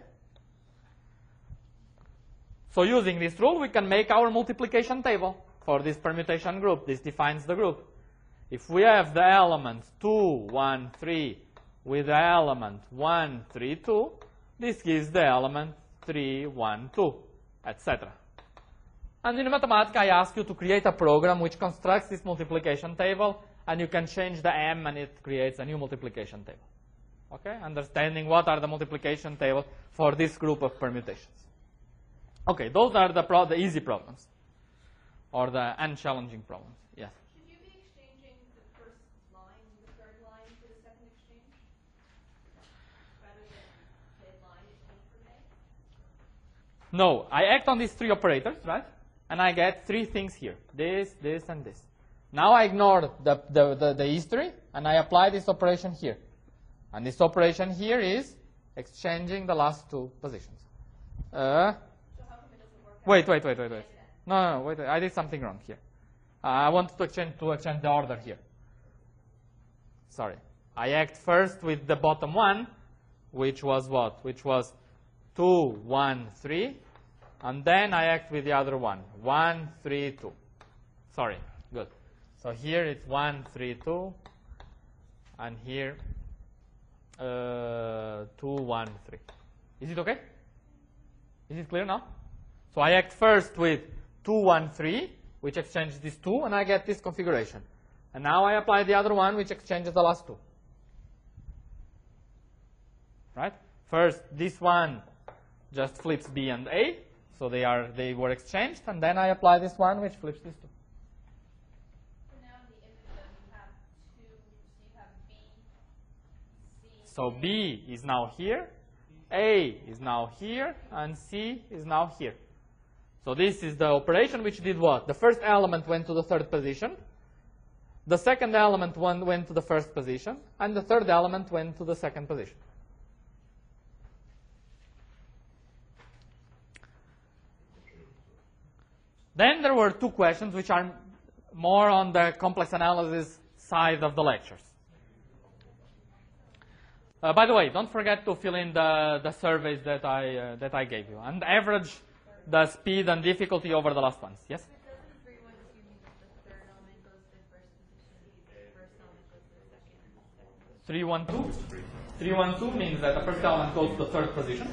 So using this rule, we can make our multiplication table for this permutation group. This defines the group. If we have the element 2, 1, 3 with the element 1, 3, 2, this gives the element 3, 1, 2, etc. And in Mathematica, I ask you to create a program which constructs this multiplication table, and you can change the m, and it creates a new multiplication table. Okay? Understanding what are the multiplication tables for this group of permutations. Okay, those are the easy problems, or the unchallenging problems. Yes? Should you be exchanging the first line and the third line for the second exchange? Rather than the line exchange for A? No, I act on these three operators, right? And I get three things here. This, and this. Now I ignore the history, and I apply this operation here. And this operation here is exchanging the last two positions. So how come it doesn't work out? Wait. No, wait. I did something wrong here. I want to exchange the order here. Sorry. I act first with the bottom one, which was what? Which was 2, 1, 3. And then I act with the other one. 1, 3, 2. Sorry. Good. So here it's 1, 3, 2. And here 2, 1, 3. Is it okay? Is it clear now? So I act first with 2, 1, 3, which exchanges these two, and I get this configuration. And now I apply the other one, which exchanges the last two. Right? First, this one just flips B and A, so they were exchanged, and then I apply this one, which flips these two. So now in the image then you have two, so you have B, C. So B is now here, A is now here, and C is now here. So this is the operation which did what? The first element went to the third position, the second element went to the first position, and the third element went to the second position. Then there were two questions which are more on the complex analysis side of the lectures. By the way, don't forget to fill in the surveys that I gave you and average the speed and difficulty over the last ones. Yes? But doesn't 3, 1, 2 mean that the third element goes to the first position, the first element goes to the second, and the second? 3, 1, 2 means that the first element goes to the third position.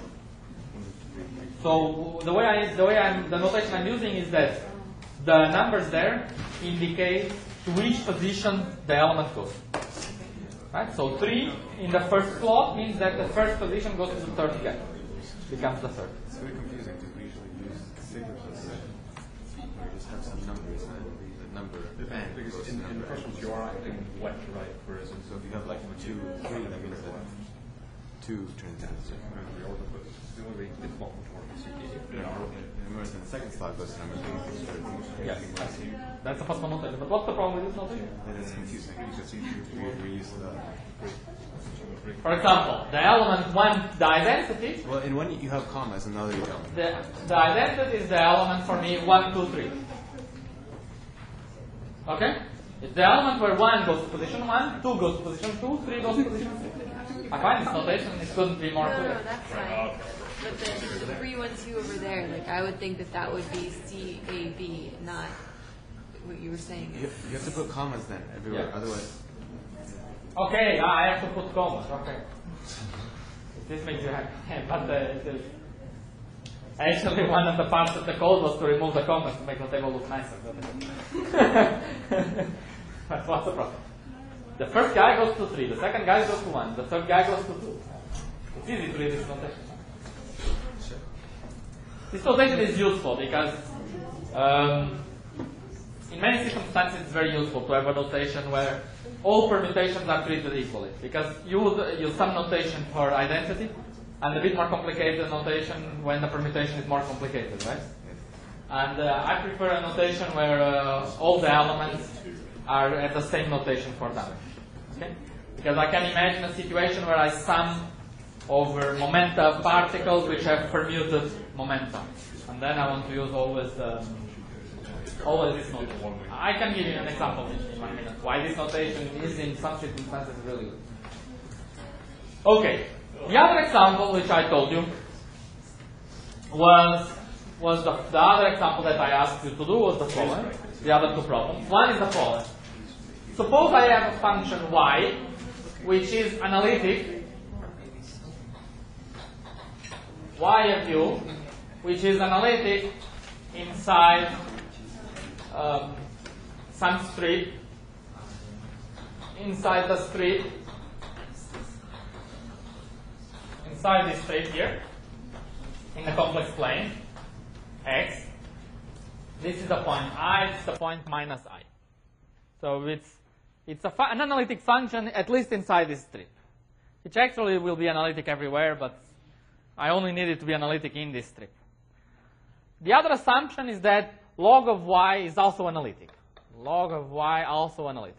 So the notation I'm using is that the numbers there indicate to which position the element goes. Right? So 3 in the first slot means that the first position goes to the third again. Becomes the third. It's very confusing because we usually use signatures where you just have some numbers and the number band Because goes to in the number. first ones you are acting left to right, whereas in So if you have like 2, 3, that means that 2 turns into 3. remember the order, but the only way default would work is you get Whereas in the second slot goes to number 3. Yes, I see. That's a possible notation. But what's the problem with this notation? And it's confusing because we use the... For example, the element 1, the identity, Well, in one you have commas, in another you don't. the identity is the element for me 1, 2, 3. Okay? It's the element where 1 goes to position 1, 2 goes to position 2, 3 goes to position 3. I find this notation, it couldn't be more clear. No, that's fine. But then the 3, 1, 2 over there, like I would think that that would be CAB, not what you were saying. You have to put commas then everywhere, Yeah. otherwise. Okay, I have to put commas. Okay. This makes you happy. But actually, one of the parts of the code was to remove the commas to make the table look nicer. But what's the problem? The first guy goes to 3, the second guy goes to 1, the third guy goes to 2. It's easy to read this notation. This notation is useful because in many circumstances it's very useful to have a notation where all permutations are treated equally. Because you would use some notation for identity and a bit more complicated notation when the permutation is more complicated, right? And I prefer a notation where all the elements are at the same notation for damage. Okay? Because I can imagine a situation where I sum over momenta of particles which have permuted momenta. And then I want to use always this notation. I can give you an example in 1 minute why this notation is in some circumstances really good. Okay, the other example which I told you was the other example that I asked you to do was the following. The other 2 problems. One is the following. Suppose I have a function y which is analytic, y of u, which is analytic inside some strip, inside the strip, inside this strip here, in the complex plane, x. This is the point I, this is the point minus I. So it's an analytic function, at least inside this strip, which actually will be analytic everywhere, but I only need it to be analytic in this strip. The other assumption is that log of y is also analytic. Log of y also analytic.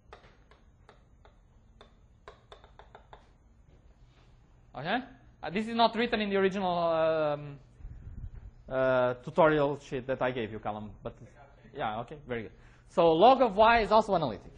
Okay? This is not written in the original tutorial sheet that I gave you, Callum. But yeah, okay, very good. So log of y is also analytic.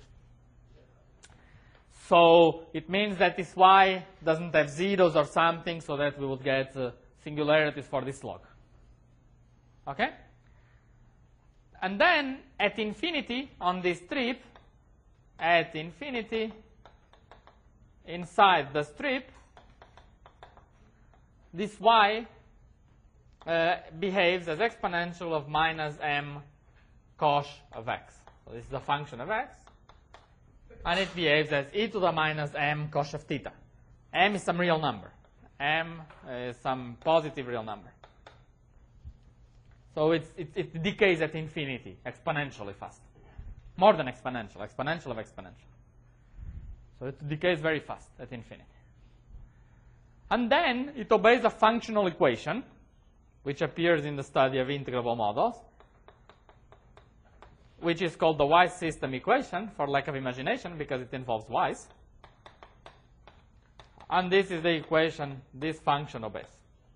So it means that this y doesn't have zeros or something, so that we would get singularities for this log. Okay? And then at infinity on this strip, at infinity inside the strip, this y behaves as exponential of minus m cosh of x. So this is a function of x, and it behaves as e to the minus m cosh of theta. M is some real number. M is some positive real number. So it decays at infinity exponentially fast. More than exponential, exponential of exponential. So it decays very fast at infinity. And then it obeys a functional equation, which appears in the study of integrable models, which is called the y system equation, for lack of imagination, because it involves y's. And this is the equation this function obeys.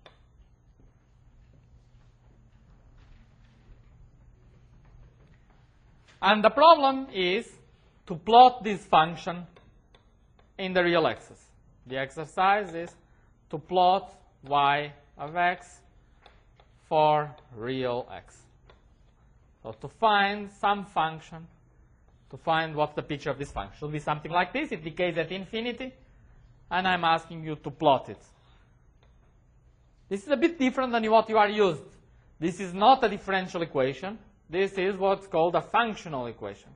And the problem is to plot this function in the real axis. The exercise is to plot y of x for real x. So to find some function, to find what's the picture of this function. It should be something like this. It decays at infinity, and I'm asking you to plot it. This is a bit different than what you are used. This is not a differential equation. This is what's called a functional equation.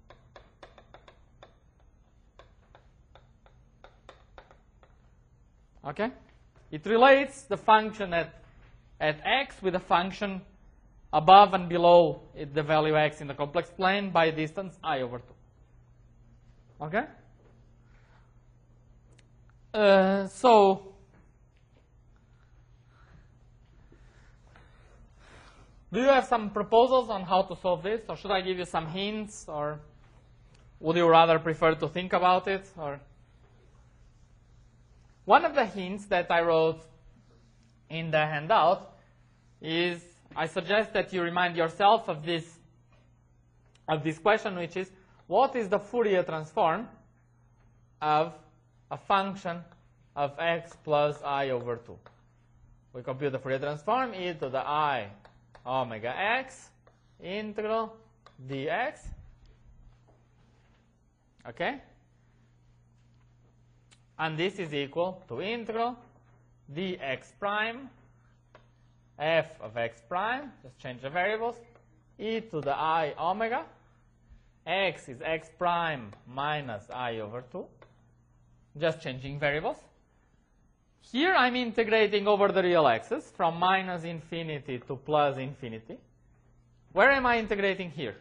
Okay? It relates the function at x with a function above and below the value x in the complex plane by a distance I over 2. Okay? So do you have some proposals on how to solve this, or should I give you some hints, or would you rather prefer to think about it? Or one of the hints that I wrote in the handout is I suggest that you remind yourself of this question, which is what is the Fourier transform of a function of x plus I over 2. We compute the Fourier transform e to the I omega x integral dx. Okay? And this is equal to integral dx prime f of x prime, just change the variables, e to the I omega. X is x prime minus I over 2, just changing variables. Here I'm integrating over the real axis from minus infinity to plus infinity. Where am I integrating here?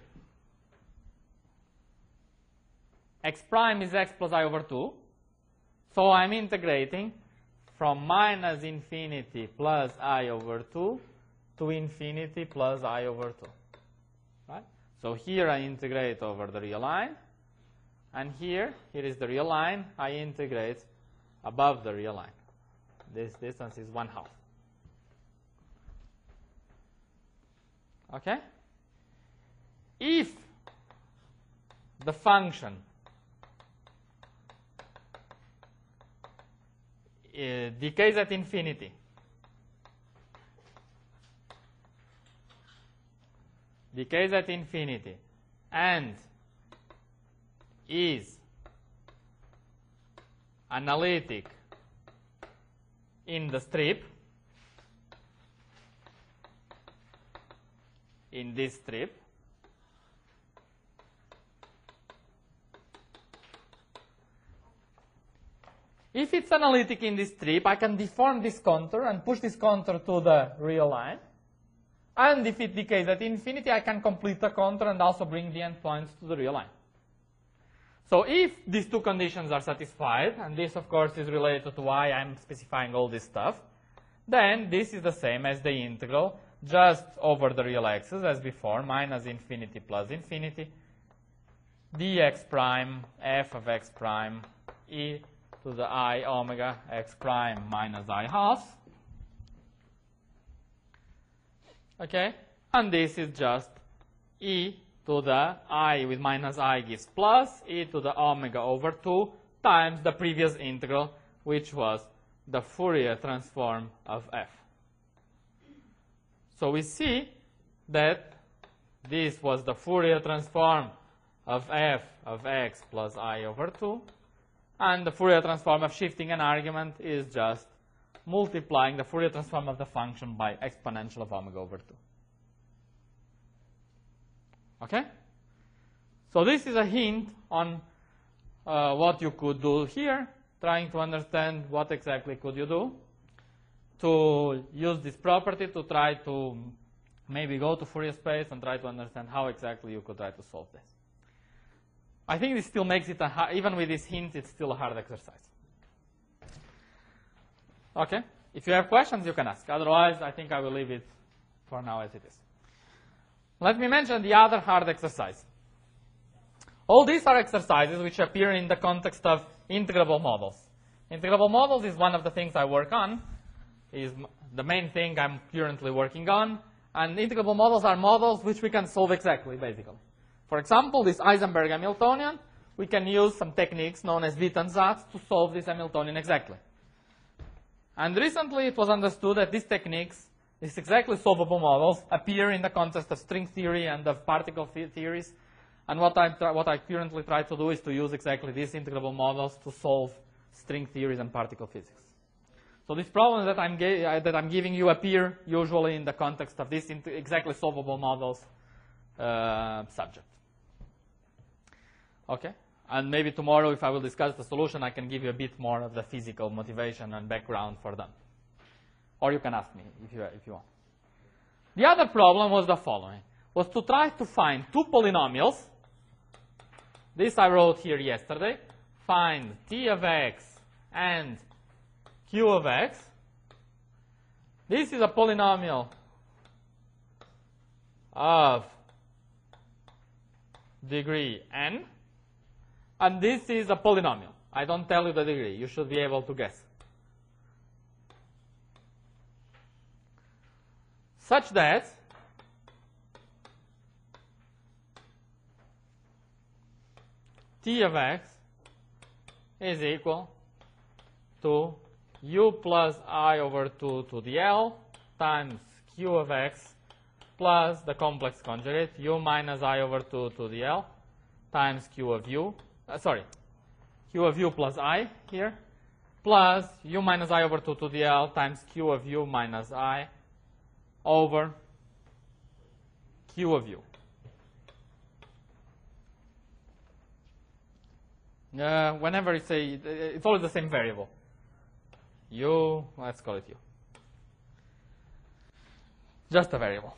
X prime is x plus I over 2. So I'm integrating from minus infinity plus I over 2 to infinity plus I over 2. Right? So here I integrate over the real line. And here is the real line. I integrate above the real line. This distance is 1/2. Okay? If the function decays at infinity, and is analytic in the strip, in this strip, if it's analytic in this strip, I can deform this contour and push this contour to the real line. And if it decays at infinity, I can complete the contour and also bring the endpoints to the real line. So if these two conditions are satisfied, and this of course is related to why I'm specifying all this stuff, then this is the same as the integral, just over the real axis as before, minus infinity plus infinity, dx prime f of x prime e to the I omega x prime minus I half. Okay? And this is just e to the I with minus I gives plus e to the omega over 2 times the previous integral, which was the Fourier transform of f. So we see that this was the Fourier transform of f of x plus I over 2, and the Fourier transform of shifting an argument is just multiplying the Fourier transform of the function by exponential of omega over 2. Okay? So this is a hint on what you could do here, trying to understand what exactly could you do to use this property to try to maybe go to Fourier space and try to understand how exactly you could try to solve this. I think this still makes it, even with this hint, it's still a hard exercise. Okay? If you have questions, you can ask. Otherwise, I think I will leave it for now as it is. Let me mention the other hard exercise. All these are exercises which appear in the context of integrable models. Integrable models is one of the things I work on, is the main thing I'm currently working on. And integrable models are models which we can solve exactly, basically. For example, this Eisenberg Hamiltonian, we can use some techniques known as Witten-Zatz to solve this Hamiltonian exactly. And recently it was understood that these techniques, these exactly solvable models, appear in the context of string theory and of particle theories. And what I currently try to do is to use exactly these integrable models to solve string theories and particle physics. So these problems that I'm giving you appear usually in the context of this exactly solvable models subject. Okay? And maybe tomorrow, if I will discuss the solution, I can give you a bit more of the physical motivation and background for them. Or you can ask me if you want. The other problem was the following, was to try to find two polynomials. This I wrote here yesterday. Find t of x and q of x. This is a polynomial of degree n. And this is a polynomial. I don't tell you the degree. You should be able to guess. Such that t of x is equal to u plus I over 2 to the L times q of x plus the complex conjugate u minus I over 2 to the L times q of u, q of u plus I here, plus u minus I over 2 to the L times q of u minus I over q of u. Whenever you say, it's always the same variable. U, let's call it u. Just a variable.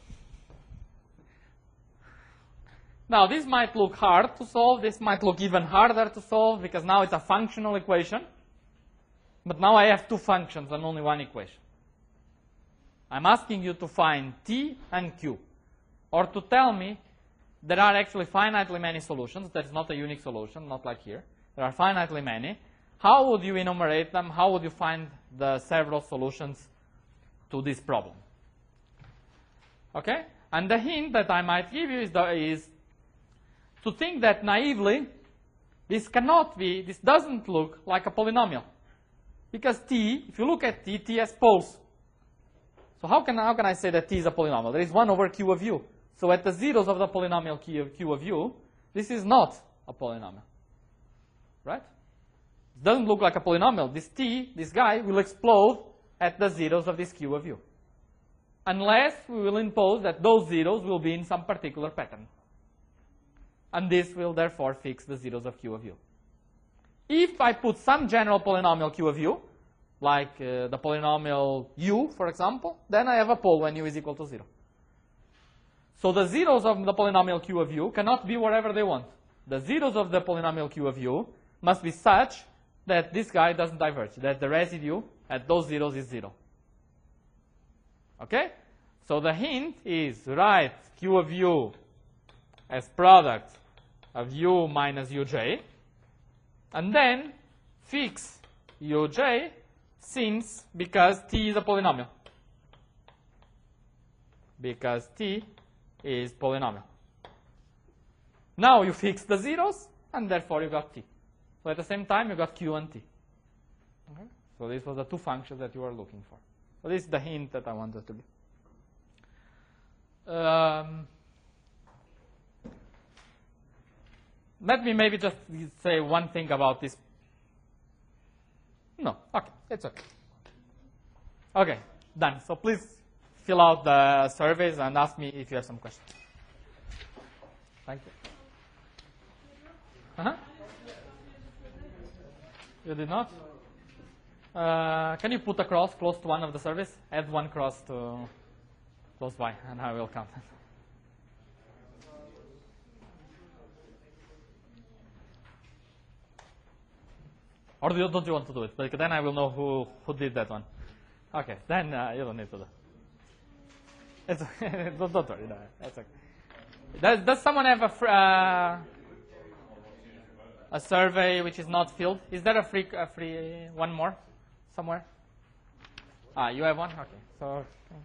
Now, this might look hard to solve. This might look even harder to solve because now it's a functional equation. But now I have two functions and only one equation. I'm asking you to find t and q, or to tell me there are actually finitely many solutions. That's not a unique solution, not like here. There are finitely many. How would you enumerate them? How would you find the several solutions to this problem? Okay? And the hint that I might give you is to think that naively, this doesn't look like a polynomial. Because t, if you look at t, t has poles. So how can I say that t is a polynomial? There is 1 over q of u. So at the zeros of the polynomial q of u, this is not a polynomial. Right? It doesn't look like a polynomial. This t, this guy, will explode at the zeros of this q of u. Unless we will impose that those zeros will be in some particular pattern. And this will therefore fix the zeros of q of u. If I put some general polynomial q of u, like the polynomial u, for example, then I have a pole when u is equal to 0. So the zeros of the polynomial q of u cannot be wherever they want. The zeros of the polynomial q of u must be such that this guy doesn't diverge, that the residue at those zeros is 0. Okay? So the hint is write q of u as product of u minus uj, and then fix uj because t is a polynomial. Because t is polynomial. Now you fix the zeros, and therefore you got t. So at the same time, you got q and t. Okay? So these were the two functions that you were looking for. So this is the hint that I wanted to give. Let me maybe just say one thing about this. No, okay, it's okay. Okay, done. So please fill out the surveys and ask me if you have some questions. Thank you. Uh-huh. You did not? Can you put a cross close to one of the surveys? Add one cross to close by, and I will count. Or don't you want to do it? Because then I will know who did that one. Okay, then you don't need to do it. It's okay. Don't worry. No, that's okay. Does someone have a survey which is not filled? Is there a free one more somewhere? You have one? Okay. So.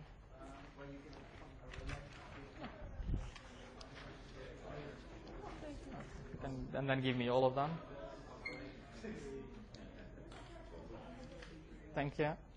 And then give me all of them. Thank you.